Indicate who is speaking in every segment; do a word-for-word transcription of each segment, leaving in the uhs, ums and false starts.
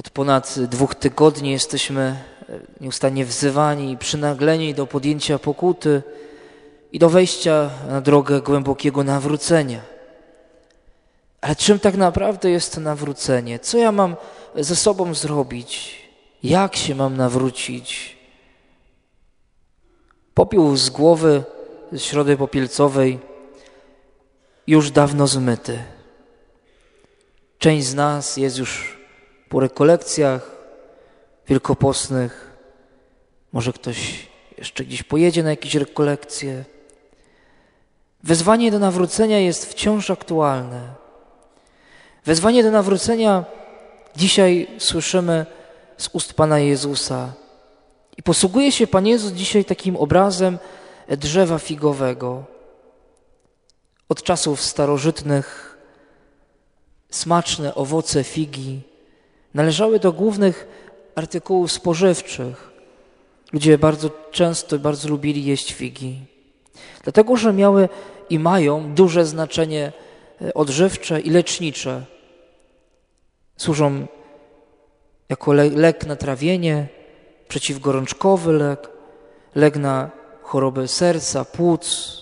Speaker 1: Od ponad dwóch tygodni jesteśmy nieustannie wzywani i przynagleni do podjęcia pokuty i do wejścia na drogę głębokiego nawrócenia. Ale czym tak naprawdę jest to nawrócenie? Co ja mam ze sobą zrobić? Jak się mam nawrócić? Popiół z głowy, z środy popielcowej już dawno zmyty. Część z nas jest już po rekolekcjach wielkopostnych. Może ktoś jeszcze gdzieś pojedzie na jakieś rekolekcje. Wezwanie do nawrócenia jest wciąż aktualne. Wezwanie do nawrócenia dzisiaj słyszymy z ust Pana Jezusa. I posługuje się Pan Jezus dzisiaj takim obrazem drzewa figowego. Od czasów starożytnych smaczne owoce figi należały do głównych artykułów spożywczych. Ludzie bardzo często i bardzo lubili jeść figi, dlatego że miały i mają duże znaczenie odżywcze i lecznicze. Służą jako lek na trawienie, przeciwgorączkowy lek, lek na choroby serca, płuc.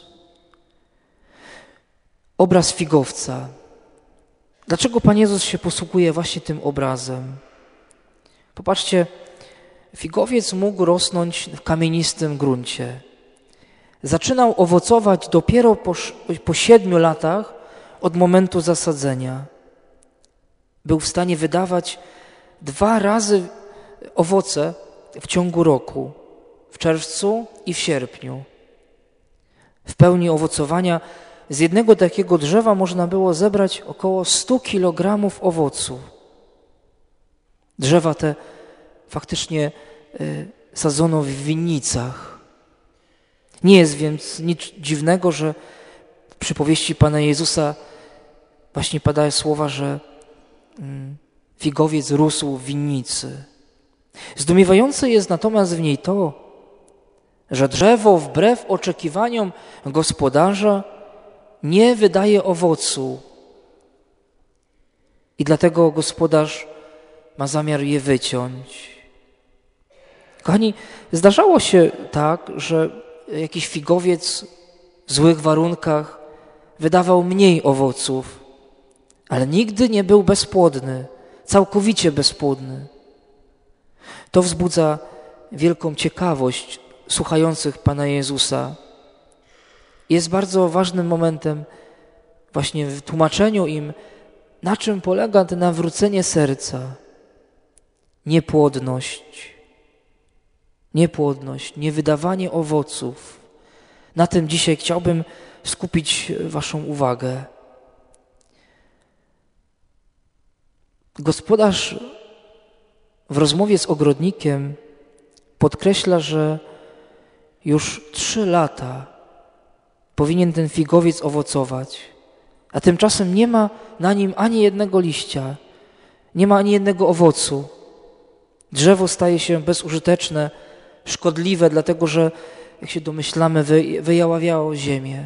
Speaker 1: Obraz figowca. Dlaczego Pan Jezus się posługuje właśnie tym obrazem? Popatrzcie, figowiec mógł rosnąć w kamienistym gruncie. Zaczynał owocować dopiero po, po siedmiu latach od momentu zasadzenia. Był w stanie wydawać dwa razy owoce w ciągu roku, w czerwcu i w sierpniu. W pełni owocowania z jednego takiego drzewa można było zebrać około stu kilogramów owoców. Drzewa te faktycznie y, sadzono w winnicach. Nie jest więc nic dziwnego, że w przypowieści Pana Jezusa właśnie padają słowa, że y, figowiec rósł w winnicy. Zdumiewające jest natomiast w niej to, że drzewo wbrew oczekiwaniom gospodarza nie wydaje owocu i dlatego gospodarz ma zamiar je wyciąć. Kochani, zdarzało się tak, że jakiś figowiec w złych warunkach wydawał mniej owoców, ale nigdy nie był bezpłodny, całkowicie bezpłodny. To wzbudza wielką ciekawość słuchających Pana Jezusa. Jest bardzo ważnym momentem właśnie w tłumaczeniu im, na czym polega to nawrócenie serca. Niepłodność, niepłodność, niewydawanie owoców. Na tym dzisiaj chciałbym skupić waszą uwagę. Gospodarz w rozmowie z ogrodnikiem podkreśla, że już trzy lata powinien ten figowiec owocować, a tymczasem nie ma na nim ani jednego liścia, nie ma ani jednego owocu. Drzewo staje się bezużyteczne, szkodliwe, dlatego że, jak się domyślamy, wy, wyjaławiało ziemię.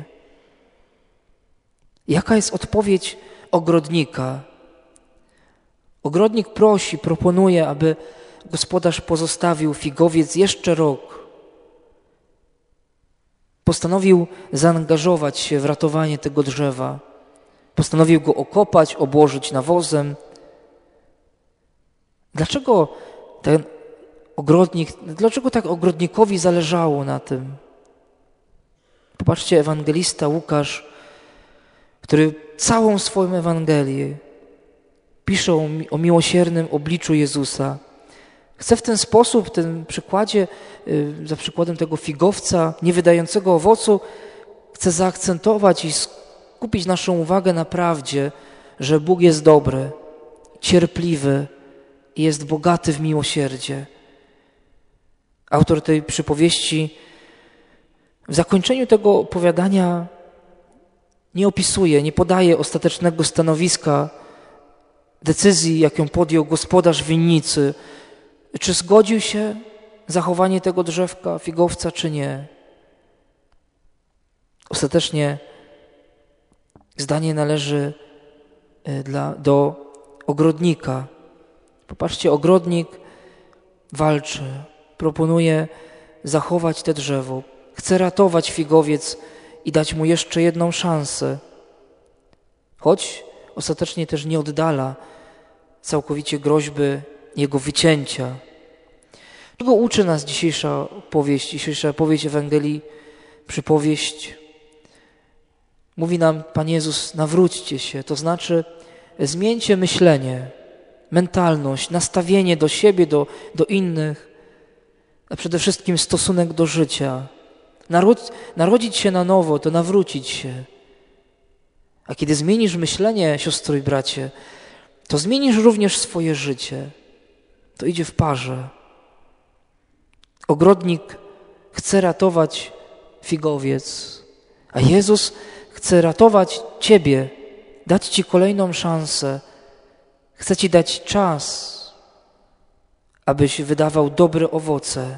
Speaker 1: Jaka jest odpowiedź ogrodnika? Ogrodnik prosi, proponuje, aby gospodarz pozostawił figowiec jeszcze rok. Postanowił zaangażować się w ratowanie tego drzewa. Postanowił go okopać, obłożyć nawozem. Dlaczego ten ogrodnik, dlaczego tak ogrodnikowi zależało na tym? Popatrzcie, ewangelista Łukasz, który całą swoją Ewangelię pisze o, o miłosiernym obliczu Jezusa. Chce w ten sposób, w tym przykładzie, za przykładem tego figowca nie wydającego owocu, chce zaakcentować i skupić naszą uwagę na prawdzie, że Bóg jest dobry, cierpliwy i jest bogaty w miłosierdzie. Autor tej przypowieści w zakończeniu tego opowiadania nie opisuje, nie podaje ostatecznego stanowiska, decyzji, jaką podjął gospodarz winnicy, czy zgodził się zachowanie tego drzewka, figowca, czy nie. Ostatecznie zdanie należy dla, do ogrodnika. Popatrzcie, ogrodnik walczy, proponuje zachować te drzewo, chce ratować figowiec i dać mu jeszcze jedną szansę, choć ostatecznie też nie oddala całkowicie groźby jego wycięcia. Czego uczy nas dzisiejsza powieść, dzisiejsza powieść Ewangelii, przypowieść? Mówi nam Pan Jezus, nawróćcie się, to znaczy zmieńcie myślenie, mentalność, nastawienie do siebie, do, do innych, a przede wszystkim stosunek do życia. Narod, narodzić się na nowo, to nawrócić się. A kiedy zmienisz myślenie, siostro i bracie, to zmienisz również swoje życie. To idzie w parze. Ogrodnik chce ratować figowiec, a Jezus chce ratować ciebie, dać ci kolejną szansę. Chce ci dać czas, abyś wydawał dobre owoce.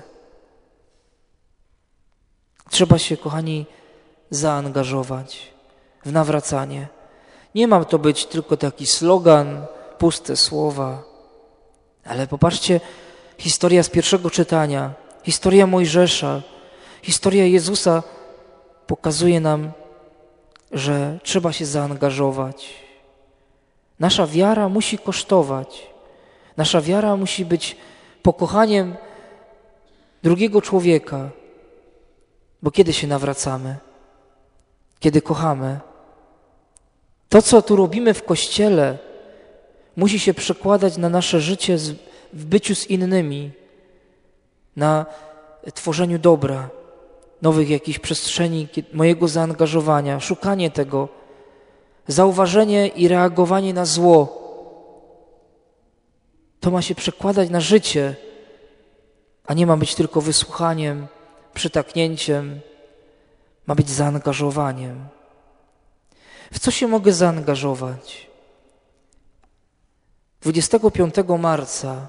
Speaker 1: Trzeba się, kochani, zaangażować w nawracanie. Nie ma to być tylko taki slogan, puste słowa. Ale popatrzcie, historia z pierwszego czytania, historia Mojżesza, historia Jezusa pokazuje nam, że trzeba się zaangażować. Nasza wiara musi kosztować. Nasza wiara musi być pokochaniem drugiego człowieka. Bo kiedy się nawracamy? Kiedy kochamy. To, co tu robimy w Kościele, musi się przekładać na nasze życie w byciu z innymi, na tworzeniu dobra, nowych jakichś przestrzeni mojego zaangażowania, szukanie tego, zauważenie i reagowanie na zło. To ma się przekładać na życie, a nie ma być tylko wysłuchaniem, przytaknięciem, ma być zaangażowaniem. W co się mogę zaangażować? dwudziestego piątego marca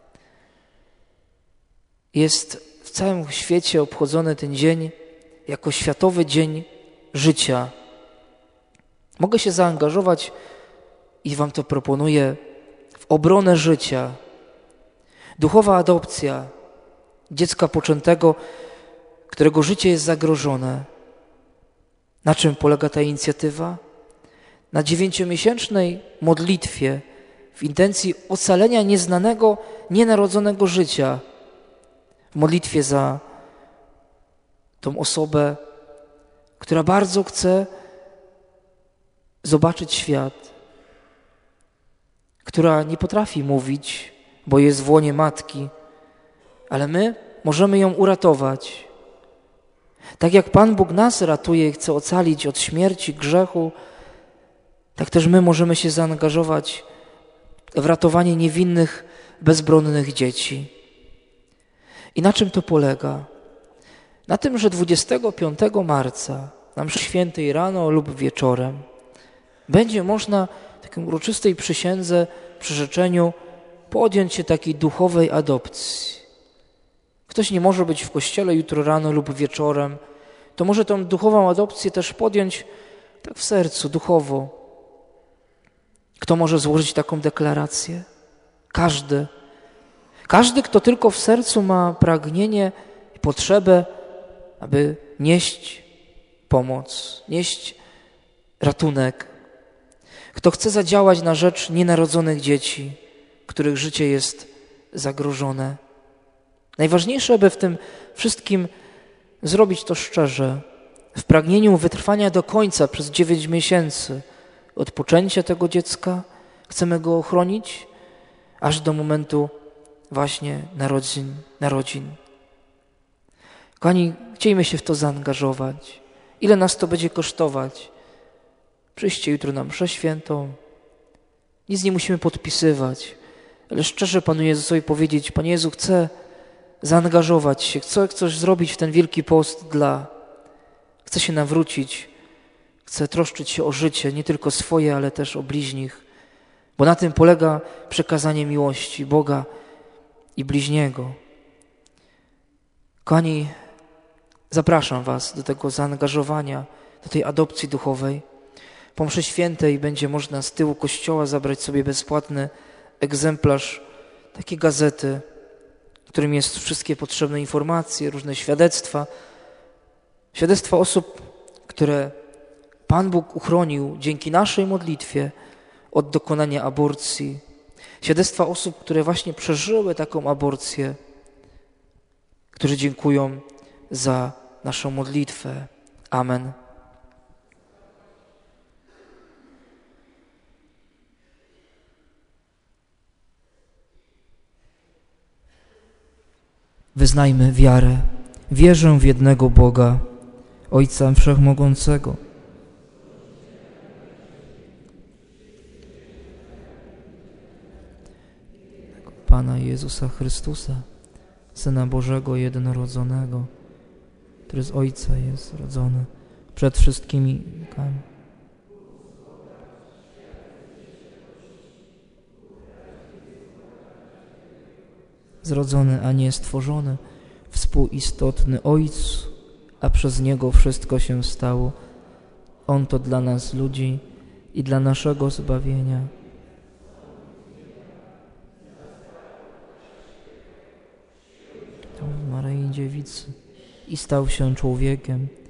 Speaker 1: jest w całym świecie obchodzony ten dzień jako Światowy Dzień Życia. Mogę się zaangażować i wam to proponuję w obronę życia. Duchowa adopcja dziecka poczętego, którego życie jest zagrożone. Na czym polega ta inicjatywa? Na dziewięciomiesięcznej modlitwie w intencji ocalenia nieznanego, nienarodzonego życia. W modlitwie za tą osobę, która bardzo chce zobaczyć świat, która nie potrafi mówić, bo jest w łonie matki, ale my możemy ją uratować. Tak jak Pan Bóg nas ratuje i chce ocalić od śmierci, grzechu, tak też my możemy się zaangażować w ratowanie niewinnych, bezbronnych dzieci. I na czym to polega? Na tym, że dwudziestego piątego marca, na mszy świętej rano lub wieczorem, będzie można w takiej uroczystej przysiędze, przyrzeczeniu podjąć się takiej duchowej adopcji. Ktoś nie może być w kościele jutro rano lub wieczorem, to może tą duchową adopcję też podjąć tak w sercu, duchowo. Kto może złożyć taką deklarację? Każdy. Każdy, kto tylko w sercu ma pragnienie i potrzebę, aby nieść pomoc, nieść ratunek. Kto chce zadziałać na rzecz nienarodzonych dzieci, których życie jest zagrożone. Najważniejsze, aby w tym wszystkim zrobić to szczerze, w pragnieniu wytrwania do końca przez dziewięć miesięcy od poczęcia tego dziecka. Chcemy go ochronić, aż do momentu właśnie narodzin. narodzin. Kochani, chciejmy się w to zaangażować. Ile nas to będzie kosztować? Przyjście jutro na mszę świętą. Nic nie musimy podpisywać, ale szczerze Panu Jezusowi powiedzieć: Panie Jezu, chcę zaangażować się, chcę coś zrobić w ten Wielki Post dla. Chcę się nawrócić, chcę troszczyć się o życie, nie tylko swoje, ale też o bliźnich, bo na tym polega przekazanie miłości Boga i bliźniego. Kochani, zapraszam was do tego zaangażowania, do tej adopcji duchowej. Po mszy świętej będzie można z tyłu kościoła zabrać sobie bezpłatny egzemplarz takie gazety, którym jest wszystkie potrzebne informacje, różne świadectwa. Świadectwa osób, które Pan Bóg uchronił dzięki naszej modlitwie od dokonania aborcji. Świadectwa osób, które właśnie przeżyły taką aborcję, którzy dziękują za naszą modlitwę. Amen. Wyznajmy wiarę. Wierzę w jednego Boga, Ojca Wszechmogącego, Pana Jezusa Chrystusa, Syna Bożego jednorodzonego, który z Ojca jest rodzony przed wszystkimi wiekami. Zrodzony, a nie stworzony, współistotny Ojcu, a przez Niego wszystko się stało. On to dla nas ludzi i dla naszego zbawienia. Maryi Dziewicy i stał się człowiekiem.